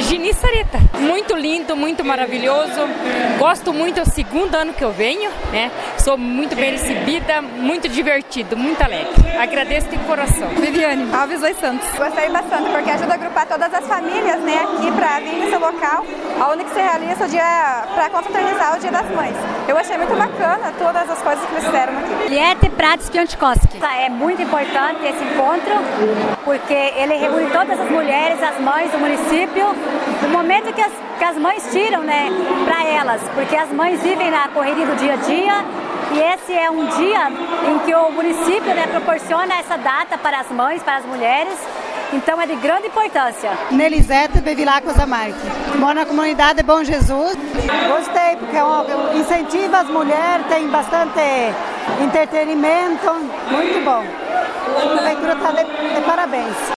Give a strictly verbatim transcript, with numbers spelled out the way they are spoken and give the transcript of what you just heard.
Diniz Sareta. Muito lindo, muito maravilhoso. Gosto muito, é o segundo ano que eu venho, né? Sou muito bem recebida, muito divertido, muito alegre. Agradeço de coração. Viviane Alves dos Santos. Gostei bastante, porque ajuda a agrupar todas as famílias, né, aqui para vir nesse local, onde que se realiza o dia, para confraternizar o Dia das Mães. Eu achei muito bacana todas as coisas que eles fizeram aqui. Liette Prates Piontkowski. É muito importante esse encontro, porque ele reúne todas as mulheres, as mães do município, no momento que as, que as mães tiram, né, para elas, porque as mães vivem na correria do dia a dia, e esse é um dia em que o município, né, proporciona essa data para as mães, para as mulheres, então é de grande importância. Nelisete Bevilacqua Marques. Moro na comunidade Bom Jesus. Gostei, porque incentiva as mulheres, tem bastante entretenimento, muito bom. A prefeitura está de, de parabéns.